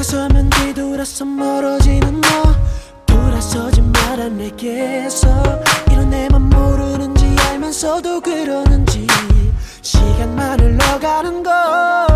다가서면 뒤돌아서 멀어지는 너, 돌아서지 마라 내게서. 이런 내맘 모르는지 알면서도 그러는지 시간만 흘러가는 걸.